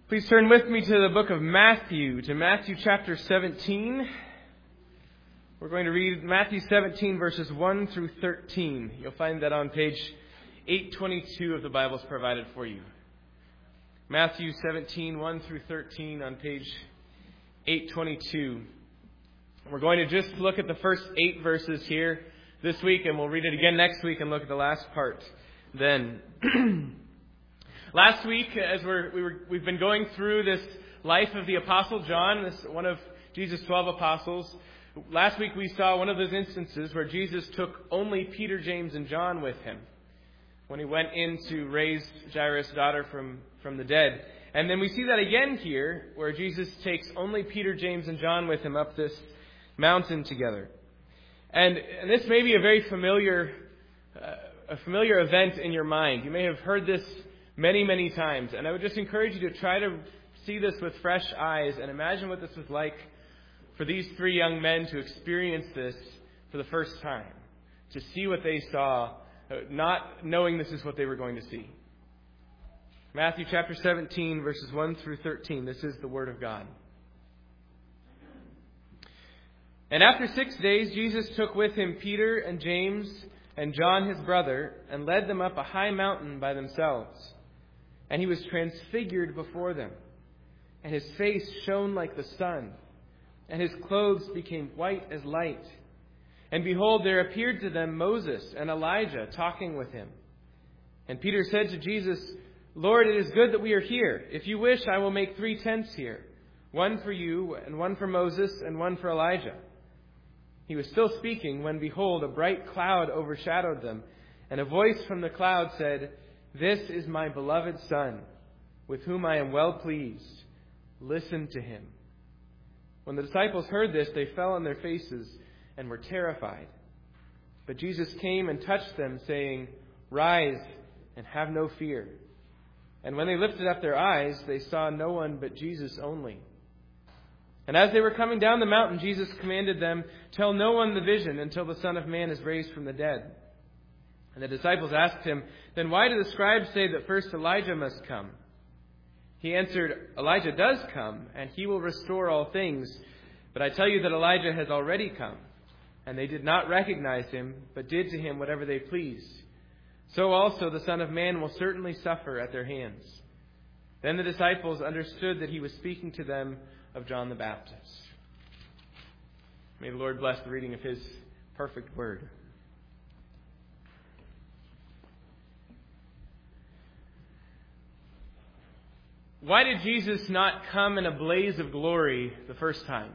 Please turn with me to the book of Matthew, to Matthew chapter 17. We're going to read Matthew 17, verses 1 through 13. You'll find that on page 822 of the Bibles provided for you. Matthew 17, 1 through 13 on page 822. We're going to just look at the first 8 verses here this week, and we'll read it again next week and look at the last part then. Last week, as we've been going through this life of the Apostle John, one of Jesus' 12 apostles. Last week we saw one of those instances where Jesus took only Peter, James, and John with him when he went in to raise Jairus' daughter from the dead. And then we see that again here, where Jesus takes only Peter, James, and John with him up this mountain together. And this may be a very familiar event in your mind. You may have heard this many, many times. And I would just encourage you to try to see this with fresh eyes and imagine what this was like for these 3 young men to experience this for the first time. To see what they saw, not knowing this is what they were going to see. Matthew chapter 17, verses 1 through 13. This is the Word of God. And after 6 days, Jesus took with him Peter and James and John his brother, and led them up a high mountain by themselves. And he was transfigured before them, and his face shone like the sun, and his clothes became white as light. And behold, there appeared to them Moses and Elijah talking with him. And Peter said to Jesus, "Lord, it is good that we are here. If you wish, I will make 3 tents here, one for you, and one for Moses, and one for Elijah." He was still speaking when, behold, a bright cloud overshadowed them, and a voice from the cloud said, "This is my beloved Son, with whom I am well pleased. Listen to him." When the disciples heard this, they fell on their faces and were terrified. But Jesus came and touched them, saying, "Rise and have no fear." And when they lifted up their eyes, they saw no one but Jesus only. And as they were coming down the mountain, Jesus commanded them, "Tell no one the vision until the Son of Man is raised from the dead." And the disciples asked him, "Then why do the scribes say that first Elijah must come?" He answered, "Elijah does come, and he will restore all things. But I tell you that Elijah has already come, and they did not recognize him, but did to him whatever they pleased. So also the Son of Man will certainly suffer at their hands." Then the disciples understood that he was speaking to them of John the Baptist. May the Lord bless the reading of his perfect word. Why did Jesus not come in a blaze of glory the first time?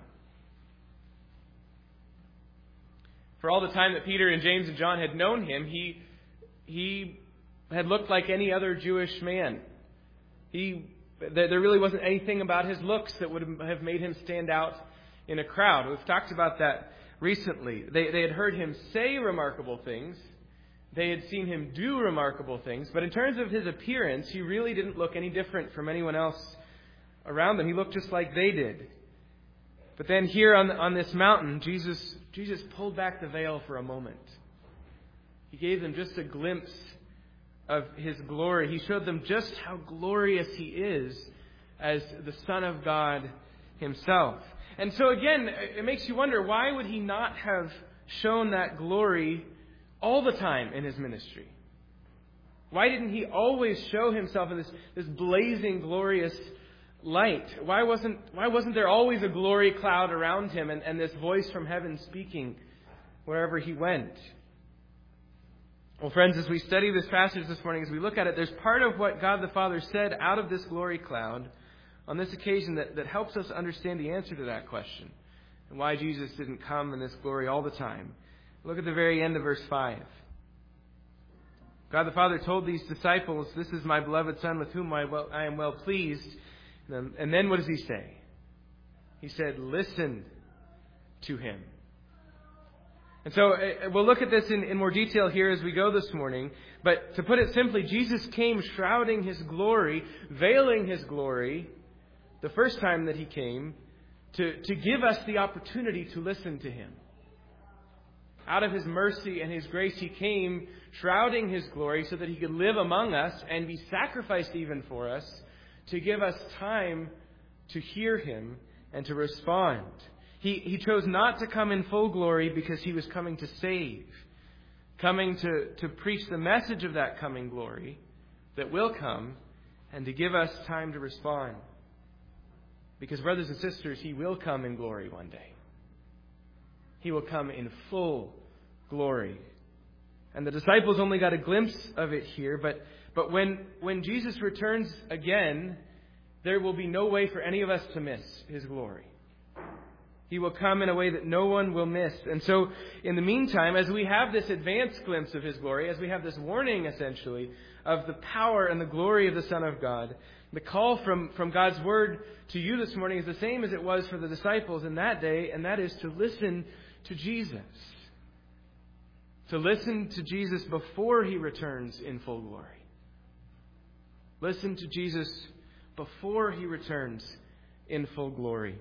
For all the time that Peter and James and John had known him, he had looked like any other Jewish man. There really wasn't anything about his looks that would have made him stand out in a crowd. We've talked about that recently. They had heard him say remarkable things. They had seen him do remarkable things. But in terms of his appearance, he really didn't look any different from anyone else around them. He looked just like they did. But then here on this mountain, Jesus pulled back the veil for a moment. He gave them just a glimpse of his glory. He showed them just how glorious he is as the Son of God himself. And so again, it makes you wonder, why would he not have shown that glory all the time in his ministry? Why didn't he always show himself in this blazing, glorious light? Why wasn't there always a glory cloud around him and this voice from heaven speaking wherever he went? Well, friends, as we study this passage this morning, as we look at it, there's part of what God the Father said out of this glory cloud on this occasion that helps us understand the answer to that question and why Jesus didn't come in this glory all the time. Look at the very end of verse 5. God the Father told these disciples, "This is my beloved Son with whom I am well pleased." And then what does he say? He said, "Listen to him." And so we'll look at this in more detail here as we go this morning. But to put it simply, Jesus came shrouding his glory, veiling his glory, the first time that he came, to give us the opportunity to listen to him. Out of his mercy and his grace, he came shrouding his glory so that he could live among us and be sacrificed even for us to give us time to hear him and to respond. He chose not to come in full glory because he was coming to save, coming to preach the message of that coming glory that will come, and to give us time to respond. Because, brothers and sisters, he will come in glory one day. He will come in full glory. And the disciples only got a glimpse of it here, but when Jesus returns again, there will be no way for any of us to miss his glory. He will come in a way that no one will miss. And so, in the meantime, as we have this advanced glimpse of his glory, as we have this warning, essentially, of the power and the glory of the Son of God, the call from God's Word to you this morning is the same as it was for the disciples in that day, and that is to listen to Jesus. To listen to Jesus before he returns in full glory. Listen to Jesus before he returns in full glory.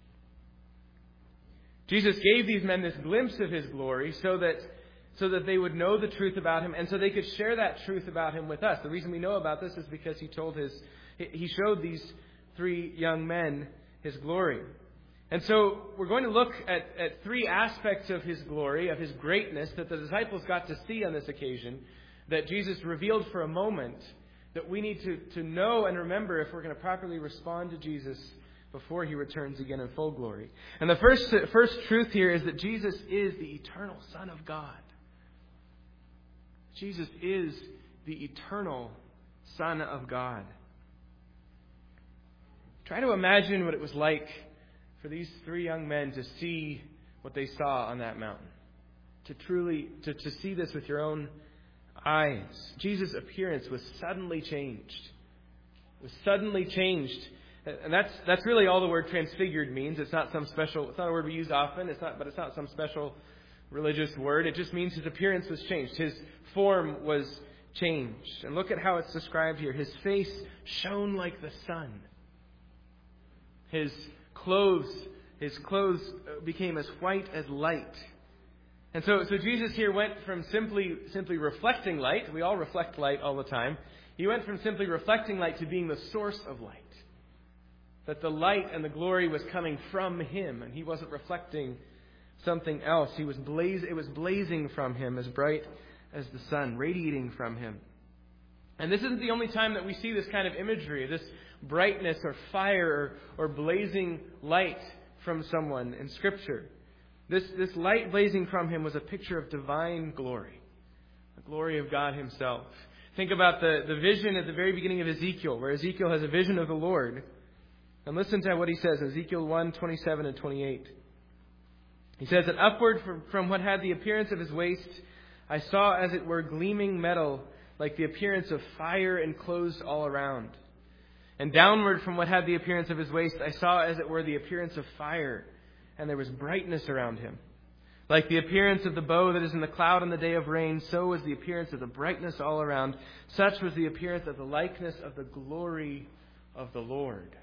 Jesus gave these men this glimpse of his glory so that they would know the truth about him, and so they could share that truth about him with us. The reason we know about this is because he showed these three young men his glory. And so we're going to look at three aspects of his glory, of his greatness, that the disciples got to see on this occasion, that Jesus revealed for a moment, that we need to know and remember if we're going to properly respond to Jesus before he returns again in full glory. And the first truth here is that Jesus is the eternal Son of God. Jesus is the eternal Son of God. Try to imagine what it was like for these three young men to see what they saw on that mountain. To see this with your own eyes. Jesus' appearance was suddenly changed. It was suddenly changed. And that's really all the word transfigured means. It's not a word we use often. But it's not some special religious word. It just means his appearance was changed. His form was changed. And look at how it's described here. His face shone like the sun. His clothes became as white as light. And so Jesus here went from simply reflecting light. We all reflect light all the time. He went from simply reflecting light to being the source of light. That the light and the glory was coming from him, and he wasn't reflecting something else. It was blazing from him, as bright as the sun, radiating from him. And this isn't the only time that we see this kind of imagery, this brightness or fire or blazing light from someone in Scripture. This light blazing from him was a picture of divine glory, the glory of God himself. Think about the vision at the very beginning of Ezekiel, where Ezekiel has a vision of the Lord. And listen to what he says, Ezekiel 1:27 and 28. He says that upward from what had the appearance of his waist, I saw as it were gleaming metal, like the appearance of fire enclosed all around. And downward from what had the appearance of his waist, I saw as it were the appearance of fire, and there was brightness around him. Like the appearance of the bow that is in the cloud on the day of rain, so was the appearance of the brightness all around. Such was the appearance of the likeness of the glory of the Lord.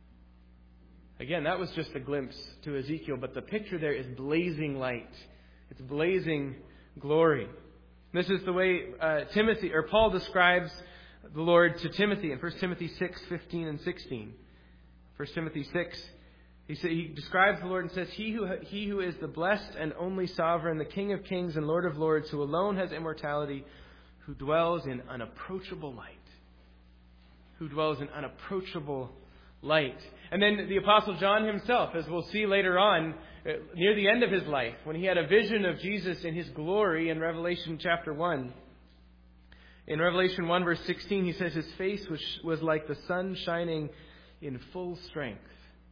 Again, that was just a glimpse to Ezekiel, but the picture there is blazing light. It's blazing glory. This is the way Paul describes the Lord to Timothy in 1 Timothy 6:15 and 16. 1 Timothy 6, he describes the Lord and says, He who is the blessed and only sovereign, the King of kings and Lord of lords, who alone has immortality, who dwells in unapproachable light. Who dwells in unapproachable light. And then the Apostle John himself, as we'll see later on, near the end of his life, when he had a vision of Jesus in his glory in Revelation chapter 1. In Revelation 1 verse 16, he says his face was like the sun shining in full strength.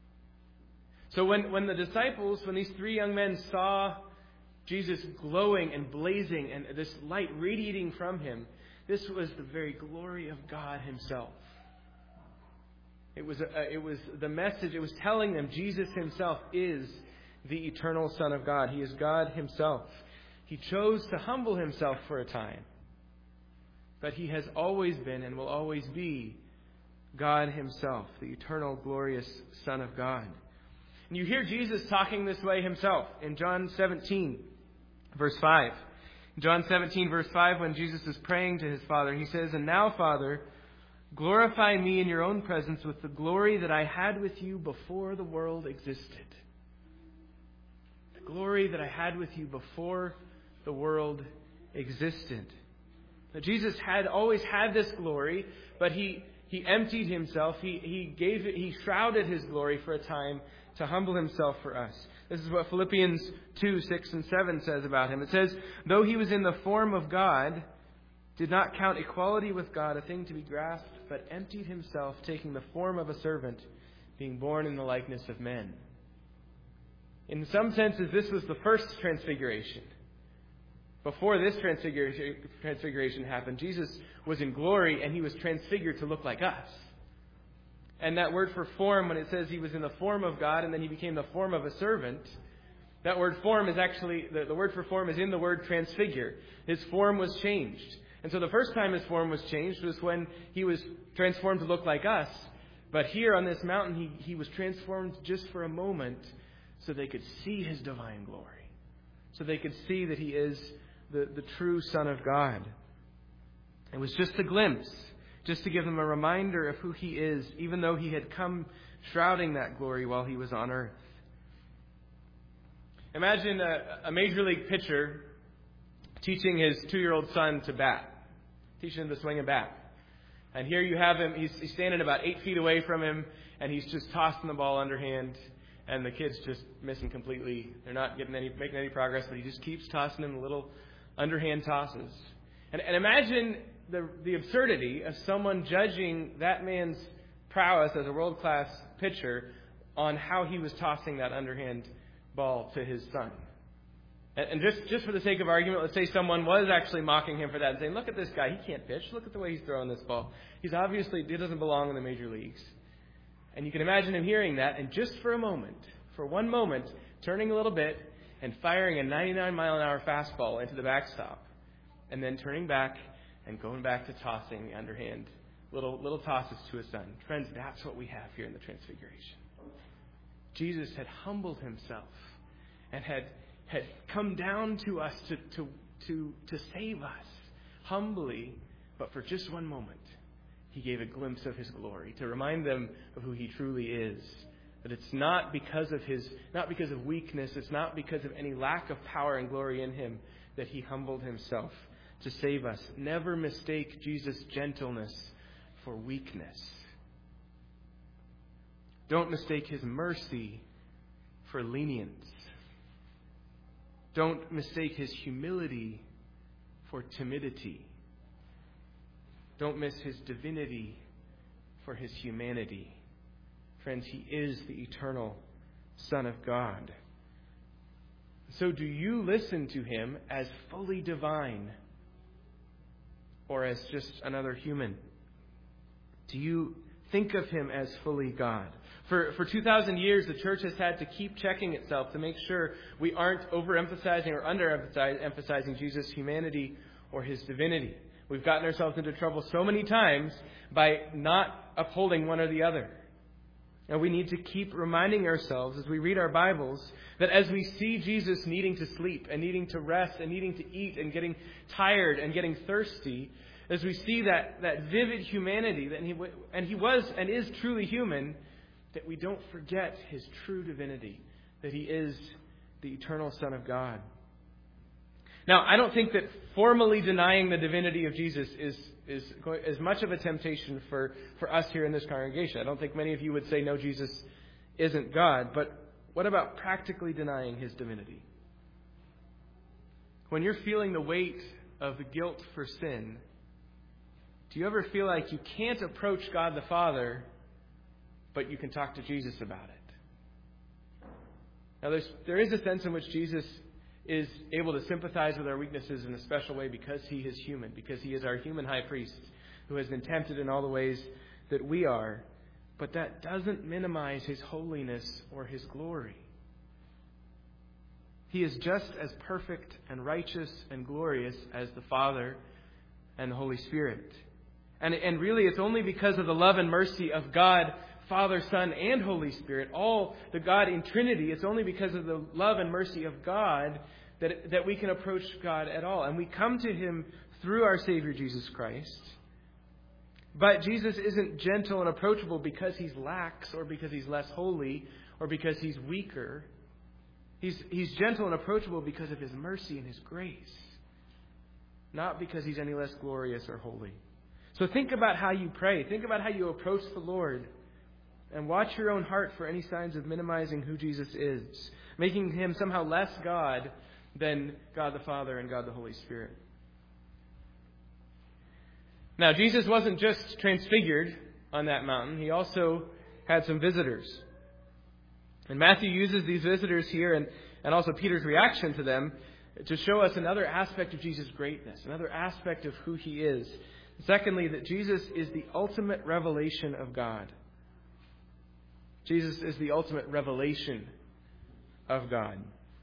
So when the disciples, when these three young men saw Jesus glowing and blazing and this light radiating from him, this was the very glory of God himself. It was the message. It was telling them Jesus himself is the eternal Son of God. He is God himself. He chose to humble himself for a time. But he has always been and will always be God himself, the eternal, glorious Son of God. And you hear Jesus talking this way himself in John 17, verse 5. In John 17, verse 5, when Jesus is praying to his Father, he says, And now, Father, Glorify me in your own presence with the glory that I had with you before the world existed. The glory that I had with you before the world existed. Now, Jesus had always had this glory, but he emptied himself. He shrouded his glory for a time to humble himself for us. This is what Philippians 2, 6 and 7 says about him. It says, though he was in the form of God, did not count equality with God a thing to be grasped, but emptied himself, taking the form of a servant, being born in the likeness of men. In some senses, this was the first transfiguration. Before this transfiguration happened, Jesus was in glory and he was transfigured to look like us. And that word for form, when it says he was in the form of God and then he became the form of a servant, that word form is actually, the word for form is in the word transfigure. His form was changed. And so the first time his form was changed was when he was transformed to look like us. But here on this mountain, he was transformed just for a moment so they could see his divine glory. So they could see that he is the true Son of God. It was just a glimpse, just to give them a reminder of who he is, even though he had come shrouding that glory while he was on earth. Imagine a major league pitcher teaching his 2-year-old son to bat, teaching him to swing a bat. And here you have him, he's standing about 8 feet away from him, and he's just tossing the ball underhand, and the kid's just missing completely. They're not making any progress, but he just keeps tossing him little underhand tosses. And imagine the absurdity of someone judging that man's prowess as a world-class pitcher on how he was tossing that underhand ball to his son. And just for the sake of argument, let's say someone was actually mocking him for that and saying, look at this guy, he can't pitch. Look at the way he's throwing this ball. He doesn't belong in the major leagues. And you can imagine him hearing that and just for one moment, turning a little bit and firing a 99-mile-an-hour fastball into the backstop. And then turning back and going back to tossing underhand little tosses to his son. Friends, that's what we have here in the Transfiguration. Jesus had humbled himself and had come down to us to save us humbly, but for just one moment. He gave a glimpse of his glory to remind them of who he truly is. That it's not because of weakness, it's not because of any lack of power and glory in him that he humbled himself to save us. Never mistake Jesus' gentleness for weakness. Don't mistake his mercy for lenience. Don't mistake his humility for timidity. Don't miss his divinity for his humanity. Friends, he is the eternal Son of God. So do you listen to him as fully divine or as just another human? Do you think of him as fully God? For 2,000 years, the church has had to keep checking itself to make sure we aren't overemphasizing or underemphasizing Jesus' humanity or his divinity. We've gotten ourselves into trouble so many times by not upholding one or the other. And we need to keep reminding ourselves as we read our Bibles that as we see Jesus needing to sleep and needing to rest and needing to eat and getting tired and getting thirsty, as we see that vivid humanity that he was and is truly human, that we don't forget his true divinity, that he is the eternal Son of God. Now, I don't think that formally denying the divinity of Jesus is as much of a temptation for us here in this congregation. I don't think many of you would say, no, Jesus isn't God. But what about practically denying his divinity? When you're feeling the weight of the guilt for sin, do you ever feel like you can't approach God the Father, but you can talk to Jesus about it? Now, there is a sense in which Jesus is able to sympathize with our weaknesses in a special way because he is human, because he is our human high priest who has been tempted in all the ways that we are. But that doesn't minimize his holiness or his glory. He is just as perfect and righteous and glorious as the Father and the Holy Spirit. And really, it's only because of the love and mercy of God, Father, Son, and Holy Spirit, all the God in Trinity, it's only because of the love and mercy of God that we can approach God at all. And we come to him through our Savior Jesus Christ. But Jesus isn't gentle and approachable because he's lax or because he's less holy or because he's weaker. He's gentle and approachable because of his mercy and his grace, not because he's any less glorious or holy. So think about how you pray. Think about how you approach the Lord. And watch your own heart for any signs of minimizing who Jesus is, making him somehow less God than God the Father and God the Holy Spirit. Now, Jesus wasn't just transfigured on that mountain. He also had some visitors. And Matthew uses these visitors here and also Peter's reaction to them to show us another aspect of Jesus' greatness, another aspect of who he is. Secondly, that Jesus is the ultimate revelation of God. Jesus is the ultimate revelation of God.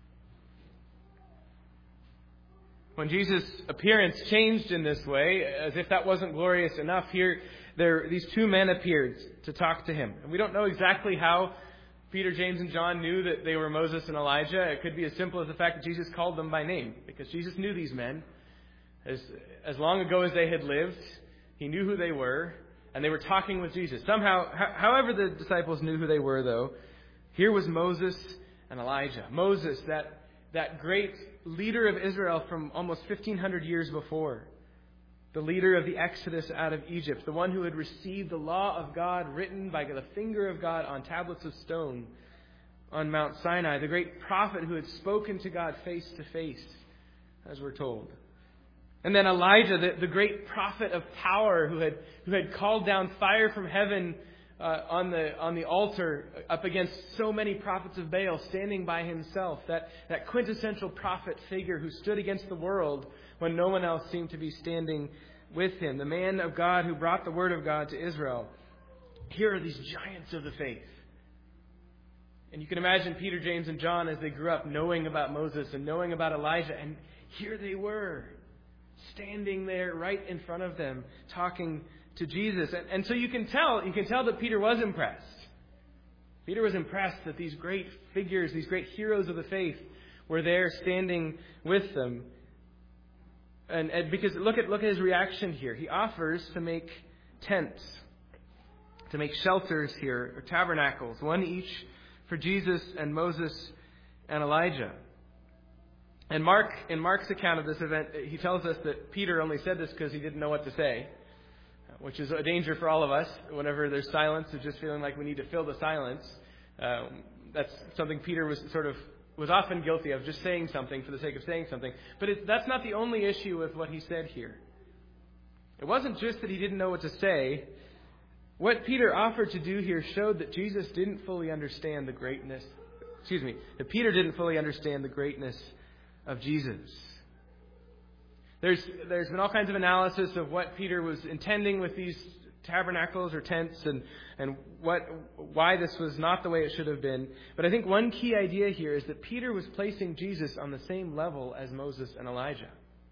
When Jesus' appearance changed in this way, as if that wasn't glorious enough, these two men appeared to talk to him. And we don't know exactly how Peter, James, and John knew that they were Moses and Elijah. It could be as simple as the fact that Jesus called them by name, because Jesus knew these men. As long ago as they had lived, he knew who they were. And they were talking with Jesus. Somehow, however the disciples knew who they were, though, here was Moses and Elijah. Moses, that great leader of Israel from almost 1,500 years before. The leader of the Exodus out of Egypt. The one who had received the law of God written by the finger of God on tablets of stone on Mount Sinai. The great prophet who had spoken to God face to face, as we're told. And then Elijah, the great prophet of power who had called down fire from heaven on the altar up against so many prophets of Baal, standing by himself. That quintessential prophet figure who stood against the world when no one else seemed to be standing with him. The man of God who brought the word of God to Israel. Here are these giants of the faith. And you can imagine Peter, James, and John as they grew up knowing about Moses and knowing about Elijah. And here they were, standing there right in front of them, talking to Jesus. And so you can tell that Peter was impressed. Peter was impressed that these great figures, these great heroes of the faith, were there standing with them. And because look at his reaction here. He offers to make tents, to make shelters here, or tabernacles, one each for Jesus and Moses and Elijah. And in Mark's account of this event, he tells us that Peter only said this because he didn't know what to say, which is a danger for all of us. Whenever there's silence, it's just feeling like we need to fill the silence. That's something Peter was often guilty of, just saying something for the sake of saying something. But that's not the only issue with what he said here. It wasn't just that he didn't know what to say. What Peter offered to do here showed that Jesus didn't fully understand the greatness. That Peter didn't fully understand the greatness of Jesus. There's been all kinds of analysis of what Peter was intending with these tabernacles or tents and why this was not the way it should have been. But I think one key idea here is that Peter was placing Jesus on the same level as Moses and Elijah.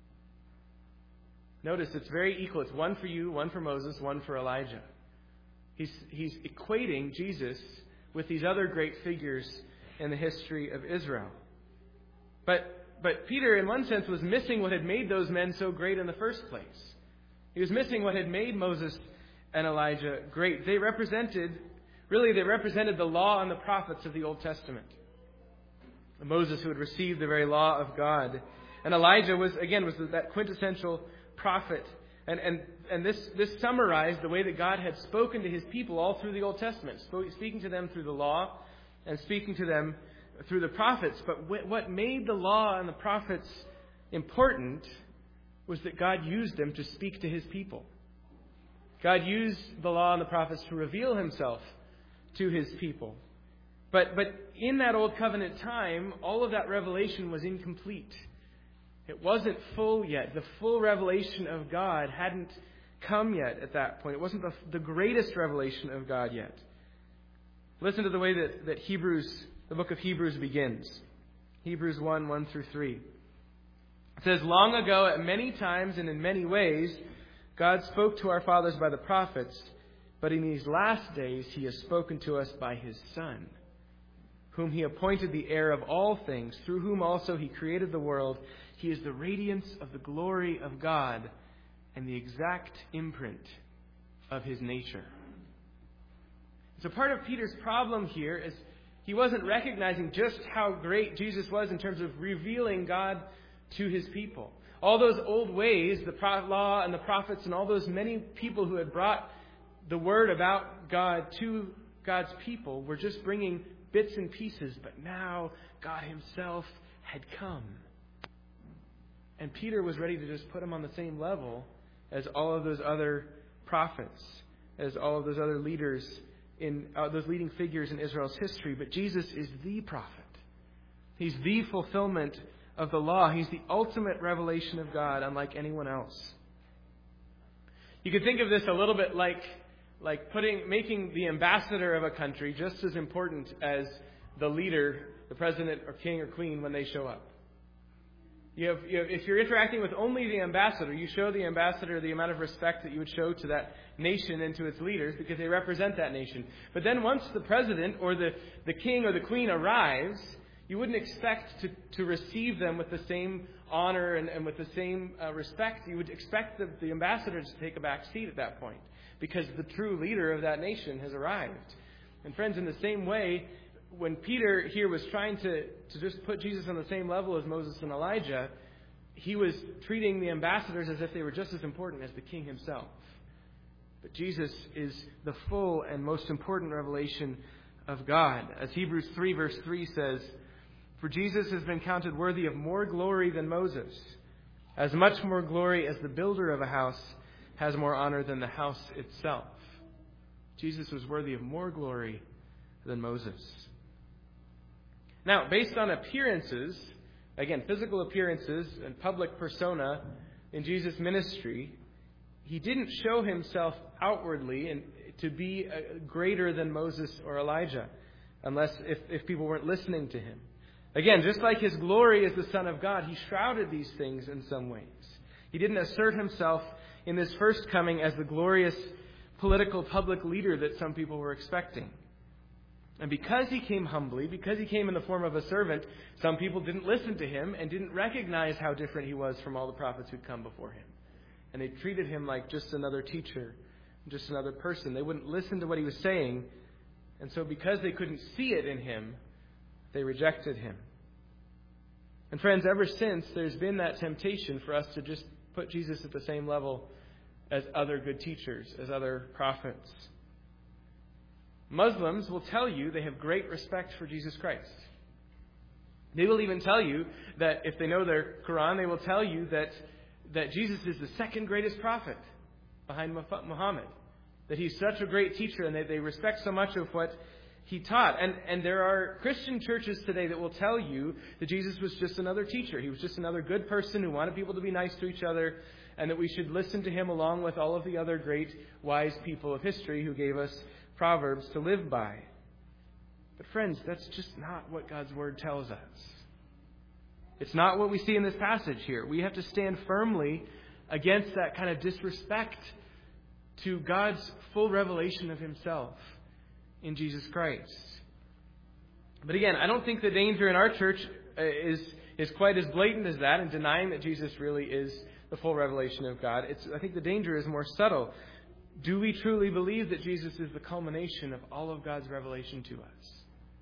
Notice it's very equal. It's one for you, one for Moses, one for Elijah. He's equating Jesus with these other great figures in the history of Israel. But Peter, in one sense, was missing what had made those men so great in the first place. He was missing what had made Moses and Elijah great. They represented the law and the prophets of the Old Testament. Moses, who had received the very law of God. And Elijah was that quintessential prophet. And this summarized the way that God had spoken to his people all through the Old Testament, speaking to them through the law and speaking to them through the prophets. But what made the law and the prophets important was that God used them to speak to his people. God used the law and the prophets to reveal himself to his people. But in that Old Covenant time, all of that revelation was incomplete. It wasn't full yet. The full revelation of God hadn't come yet at that point. It wasn't the greatest revelation of God yet. Listen to the way that the book of Hebrews begins. Hebrews 1 through 3. It says, "Long ago, at many times and in many ways, God spoke to our fathers by the prophets, but in these last days he has spoken to us by his Son, whom he appointed the heir of all things, through whom also he created the world. He is the radiance of the glory of God and the exact imprint of his nature. So part of Peter's problem here is he wasn't recognizing just how great Jesus was in terms of revealing God to his people. All those old ways, the law and the prophets and all those many people who had brought the word about God to God's people were just bringing bits and pieces. But now God himself had come. And Peter was ready to just put him on the same level as all of those other prophets, as all of those other leaders, in those leading figures in Israel's history. But Jesus is the prophet. He's the fulfillment of the law. He's the ultimate revelation of God, unlike anyone else. You could think of this a little bit like making the ambassador of a country just as important as the leader, the president or king or queen, when they show up. If you're interacting with only the ambassador, you show the ambassador the amount of respect that you would show to that nation and to its leaders because they represent that nation. But then once the president or the king or the queen arrives, you wouldn't expect to receive them with the same honor and with the same respect. You would expect the ambassador to take a back seat at that point because the true leader of that nation has arrived. And friends, in the same way, when Peter here was trying to just put Jesus on the same level as Moses and Elijah, he was treating the ambassadors as if they were just as important as the king himself. But Jesus is the full and most important revelation of God. As Hebrews 3 verse 3 says, "For Jesus has been counted worthy of more glory than Moses, as much more glory as the builder of a house has more honor than the house itself." Jesus was worthy of more glory than Moses. Now, based on appearances, again, physical appearances and public persona in Jesus' ministry, he didn't show himself outwardly to be greater than Moses or Elijah, unless if people weren't listening to him. Again, just like his glory as the Son of God, he shrouded these things in some ways. He didn't assert himself in this first coming as the glorious political public leader that some people were expecting. And because he came humbly, because he came in the form of a servant, some people didn't listen to him and didn't recognize how different he was from all the prophets who'd come before him. And they treated him like just another teacher, just another person. They wouldn't listen to what he was saying. And so because they couldn't see it in him, they rejected him. And friends, ever since, there's been that temptation for us to just put Jesus at the same level as other good teachers, as other prophets. Muslims will tell you they have great respect for Jesus Christ. They will even tell you that if they know their Quran, they will tell you that Jesus is the second greatest prophet behind Muhammad. That he's such a great teacher and they respect so much of what he taught. And there are Christian churches today that will tell you that Jesus was just another teacher. He was just another good person who wanted people to be nice to each other, and that we should listen to him along with all of the other great wise people of history who gave us Proverbs to live by. But friends, that's just not what God's Word tells us. It's not what we see in this passage here. We have to stand firmly against that kind of disrespect to God's full revelation of himself in Jesus Christ. But again, I don't think the danger in our church is quite as blatant as that in denying that Jesus really is the full revelation of God. I think the danger is more subtle. Do we truly believe that Jesus is the culmination of all of God's revelation to us?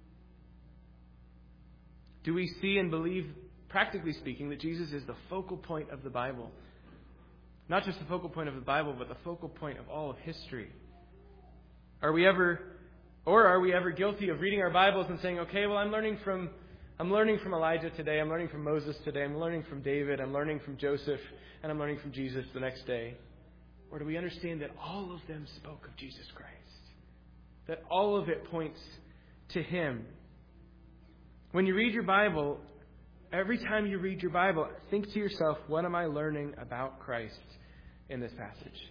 Do we see and believe, practically speaking, that Jesus is the focal point of the Bible? Not just the focal point of the Bible, but the focal point of all of history. Are we ever guilty of reading our Bibles and saying, okay, well, I'm learning from Elijah today, I'm learning from Moses today, I'm learning from David, I'm learning from Joseph, and I'm learning from Jesus the next day? Or do we understand that all of them spoke of Jesus Christ? That all of it points to him? When you read your Bible, every time you read your Bible, think to yourself, what am I learning about Christ in this passage?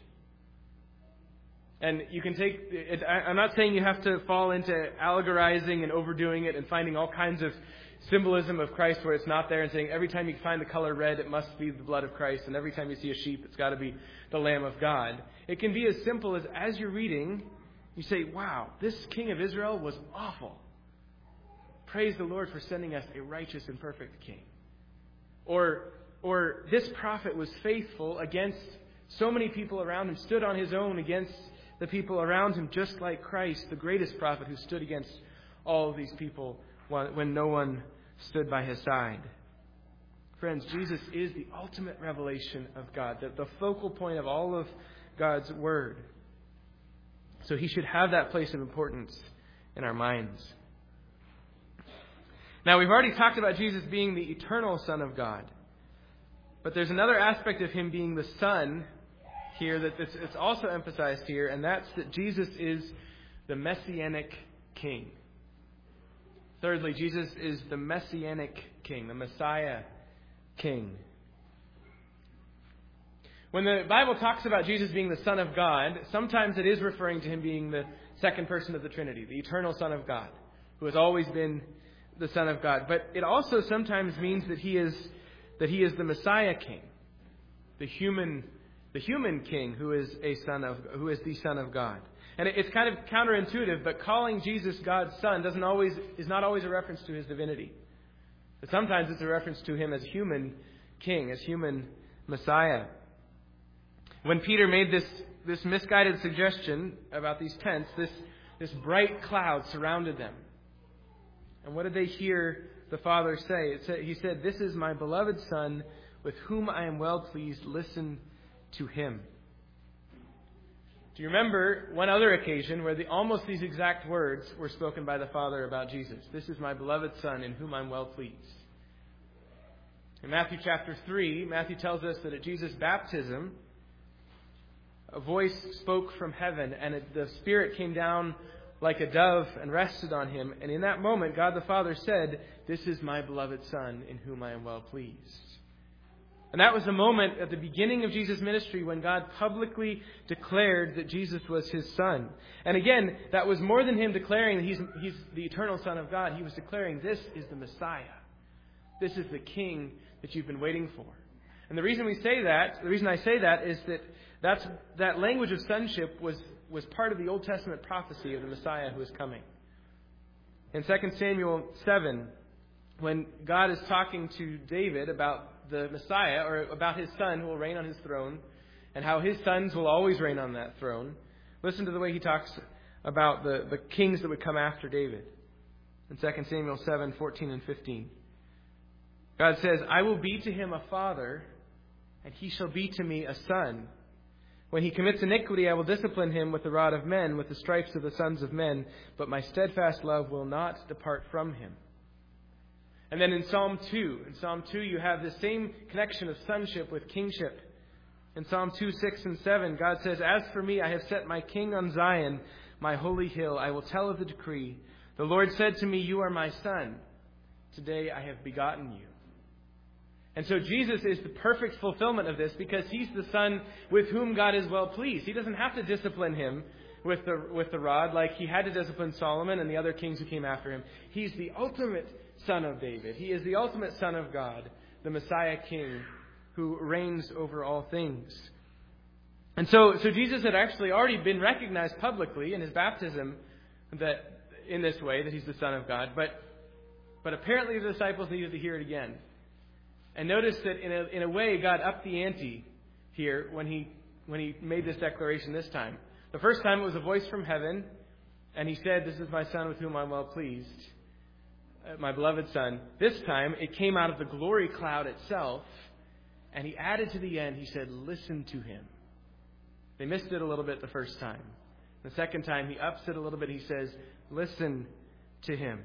And you can take it, I'm not saying you have to fall into allegorizing and overdoing it and finding all kinds of symbolism of Christ where it's not there and saying every time you find the color red, it must be the blood of Christ, and every time you see a sheep, it's got to be the Lamb of God. It can be as simple as you're reading, you say, wow, this King of Israel was awful. Praise the Lord for sending us a righteous and perfect King. Or this prophet was faithful against so many people around him, stood on his own against the people around him, just like Christ, the greatest prophet who stood against all of these people when no one stood by his side. Friends, Jesus is the ultimate revelation of God, the focal point of all of God's Word. So he should have that place of importance in our minds. Now, we've already talked about Jesus being the eternal Son of God. But there's another aspect of him being the Son here it's also emphasized here, and that's that Jesus is the Messianic King. Thirdly, Jesus is the Messianic King, the Messiah King. When the Bible talks about Jesus being the Son of God, sometimes it is referring to him being the second person of the Trinity, the eternal Son of God, who has always been the Son of God. But it also sometimes means that he is the Messiah King, the human King who is the Son of God. And it's kind of counterintuitive, but calling Jesus God's Son is not always a reference to his divinity. But sometimes it's a reference to him as human King, as human Messiah. When Peter made this misguided suggestion about these tents, this bright cloud surrounded them. And what did they hear the Father say? He said, "This is my beloved Son, with whom I am well pleased. Listen to him." Do you remember one other occasion where almost these exact words were spoken by the Father about Jesus? "This is my beloved Son, in whom I'm well pleased." In Matthew chapter 3, Matthew tells us that at Jesus' baptism, a voice spoke from heaven, and the Spirit came down like a dove and rested on him. And in that moment, God the Father said, "This is my beloved Son, in whom I am well pleased." And that was the moment at the beginning of Jesus' ministry when God publicly declared that Jesus was his Son. And again, that was more than him declaring that he's the eternal Son of God. He was declaring, this is the Messiah. This is the King that you've been waiting for. And the reason I say that is that language of sonship was part of the Old Testament prophecy of the Messiah who is coming. In 2 Samuel 7, when God is talking to David about the Messiah, or about his Son who will reign on his throne, and how his sons will always reign on that throne, listen to the way he talks about the kings that would come after David. In 2 Samuel 7, 14 and 15. God says, "I will be to him a father, and he shall be to me a son. When he commits iniquity, I will discipline him with the rod of men, with the stripes of the sons of men, but my steadfast love will not depart from him." And then in Psalm 2 you have the same connection of sonship with kingship. In Psalm 2, 6 and 7, God says, "As for me, I have set my king on Zion, my holy hill. I will tell of the decree. The Lord said to me, 'You are my son. Today I have begotten you.'" And so Jesus is the perfect fulfillment of this, because he's the Son with whom God is well pleased. He doesn't have to discipline him with the rod like he had to discipline Solomon and the other kings who came after him. He's the ultimate Son of David. He is the ultimate Son of God, the Messiah King who reigns over all things. And so Jesus had actually already been recognized publicly in his baptism that in this way, that he's the Son of God. But apparently the disciples needed to hear it again. And notice that in a way God upped the ante here when he made this declaration this time. The first time it was a voice from heaven, and he said, "This is my Son with whom I'm well pleased, my beloved Son." This time it came out of the glory cloud itself, and he added to the end, he said, "Listen to him." They missed it a little bit the first time. The second time he ups it a little bit, he says, "Listen to him."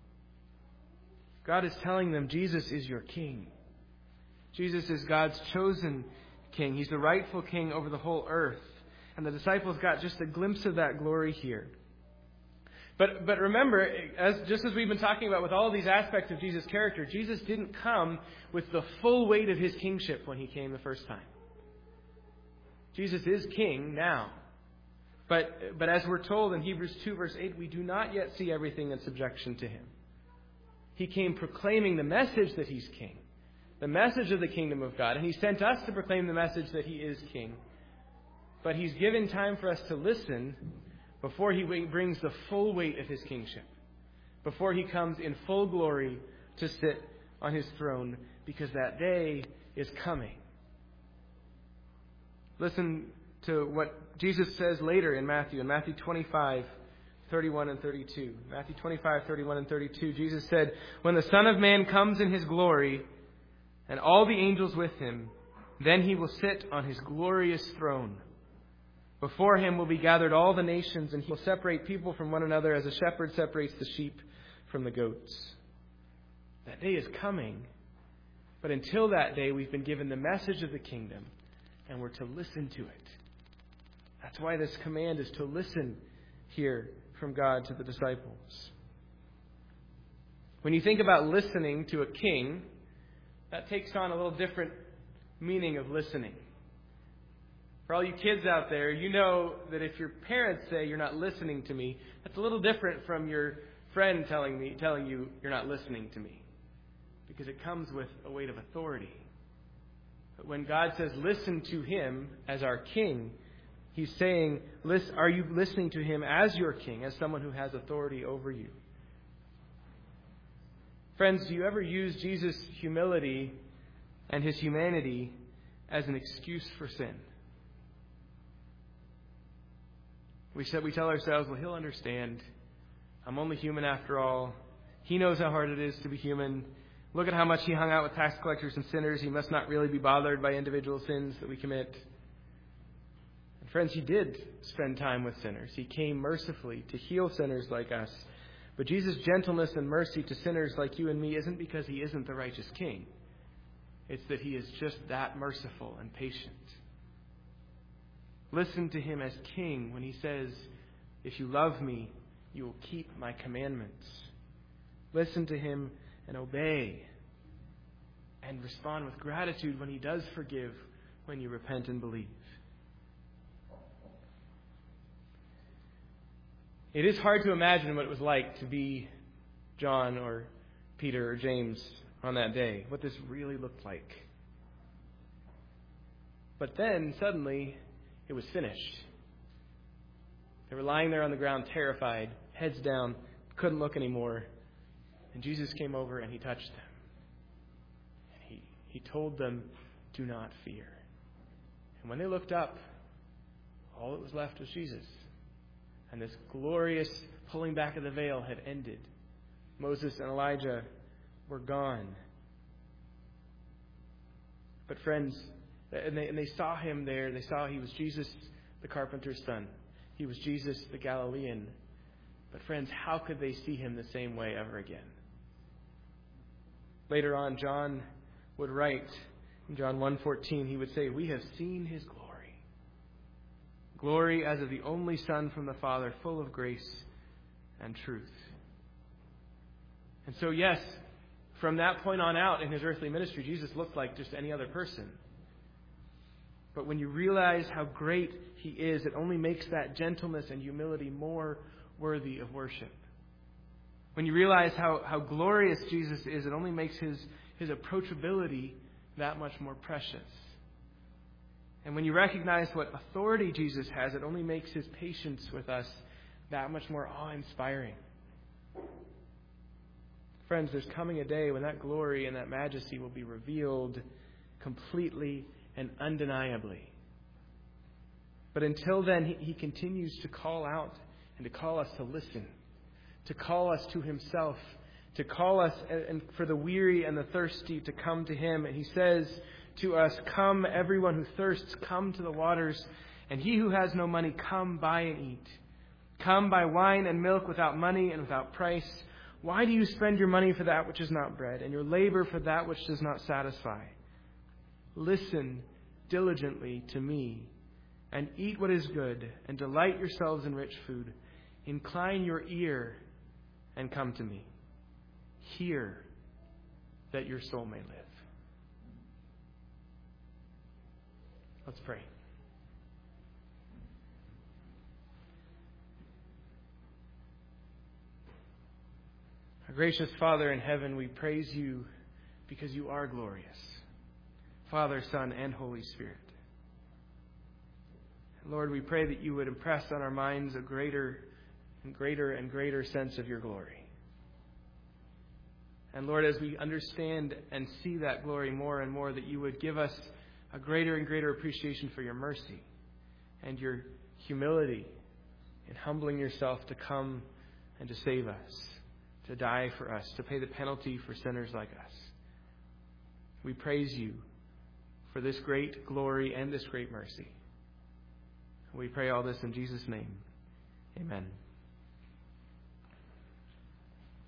God is telling them, Jesus is your King. Jesus is God's chosen King. He's the rightful King over the whole earth. And the disciples got just a glimpse of that glory here. But remember, just as we've been talking about with all of these aspects of Jesus' character, Jesus didn't come with the full weight of his kingship when he came the first time. Jesus is King now. But as we're told in Hebrews 2 verse 8, we do not yet see everything in subjection to him. He came proclaiming the message that he's King, the message of the kingdom of God. And he sent us to proclaim the message that he is King. But he's given time for us to listen before he brings the full weight of his kingship, before he comes in full glory to sit on his throne, because that day is coming. Listen to what Jesus says later in Matthew 25, 31 and 32. Matthew 25, 31 and 32, Jesus said, "When the Son of Man comes in his glory, and all the angels with him, then he will sit on his glorious throne. Before him will be gathered all the nations, and he will separate people from one another as a shepherd separates the sheep from the goats." That day is coming. But until that day, we've been given the message of the kingdom, and we're to listen to it. That's why this command is to listen here from God to the disciples. When you think about listening to a king, that takes on a little different meaning of listening. For all you kids out there, you know that if your parents say you're not listening to me, that's a little different from your friend telling you you're not listening to me. Because it comes with a weight of authority. But when God says listen to him as our king, he's saying, are you listening to him as your king, as someone who has authority over you? Friends, do you ever use Jesus' humility and his humanity as an excuse for sin? We tell ourselves, well, he'll understand. I'm only human after all. He knows how hard it is to be human. Look at how much he hung out with tax collectors and sinners. He must not really be bothered by individual sins that we commit. And friends, he did spend time with sinners. He came mercifully to heal sinners like us. But Jesus' gentleness and mercy to sinners like you and me isn't because he isn't the righteous king. It's that he is just that merciful and patient. Listen to him as king when he says, "If you love me, you will keep my commandments." Listen to him and obey, and respond with gratitude when he does forgive, when you repent and believe. It is hard to imagine what it was like to be John or Peter or James on that day, what this really looked like. But then, suddenly, it was finished. They were lying there on the ground, terrified, heads down, couldn't look anymore. And Jesus came over and he touched them. And he told them, "Do not fear." And when they looked up, all that was left was Jesus. And this glorious pulling back of the veil had ended. Moses and Elijah were gone. But friends, and they saw him there. They saw he was Jesus, the carpenter's son. He was Jesus, the Galilean. But friends, how could they see him the same way ever again? Later on, John would write, in John 1:14, he would say, "We have seen his glory. Glory as of the only Son from the Father, full of grace and truth." And so, yes, from that point on out in his earthly ministry, Jesus looked like just any other person. But when you realize how great he is, it only makes that gentleness and humility more worthy of worship. When you realize how glorious Jesus is, it only makes his approachability that much more precious. And when you recognize what authority Jesus has, it only makes his patience with us that much more awe-inspiring. Friends, there's coming a day when that glory and that majesty will be revealed completely and undeniably. But until then, he continues to call out and to call us to listen, to call us to himself, to call us and for the weary and the thirsty to come to him. And he says to us, "Come, everyone who thirsts, come to the waters, and he who has no money, come buy and eat. Come buy wine and milk without money and without price. Why do you spend your money for that which is not bread, and your labor for that which does not satisfy? Listen diligently to me, and eat what is good, and delight yourselves in rich food. Incline your ear and come to me. Hear that your soul may live." Let's pray. Our gracious Father in heaven, we praise you because you are glorious. Father, Son, and Holy Spirit. Lord, we pray that you would impress on our minds a greater and greater sense of your glory. And Lord, as we understand and see that glory more and more, that you would give us a greater and greater appreciation for your mercy, and your humility in humbling yourself to come and to save us, to die for us, to pay the penalty for sinners like us. We praise you for this great glory and this great mercy. We pray all this in Jesus' name. Amen.